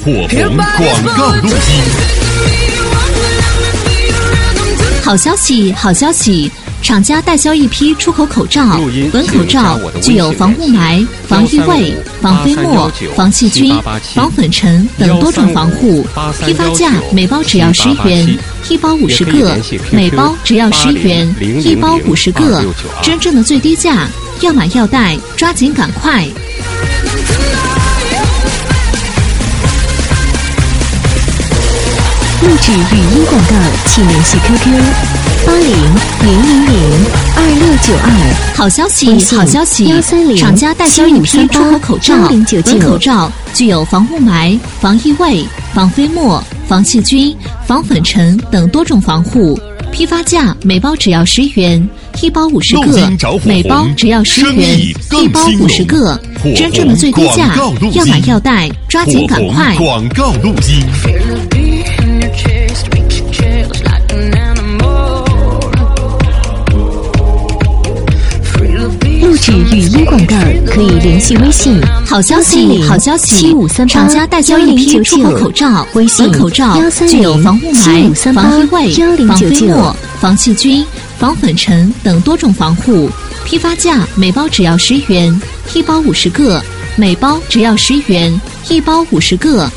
火红广告录音。 好消息，好消息！厂家代销一批出口口罩，本口罩具有防雾霾、防异味、防飞沫、防细菌、防粉尘等多种防护，批发价每包只要10元，一包50个，每包只要10元，一包50个，真正的最低价，要买要带，抓紧赶快！ 录制语音广告，请联系 QQ80000262。 好消息，好消息！厂家代销一批出口口罩，本口罩具有防雾霾、防异味、防飞沫、防细菌、防粉尘等多种防护，批发价每包只要10元，一包50个，每包只要10元，一包50个，真正的最低价，要买要带，抓紧赶快！ 广告录音。 录制语音广告可以联系微信。 好消息，好消息！厂家代销一批出口口罩， 微信本口罩具有防雾霾、防异味、防飞沫、防细菌、防粉尘等多种防护，批发价每包只要10元，一包50个，每包只要10元，一包50个，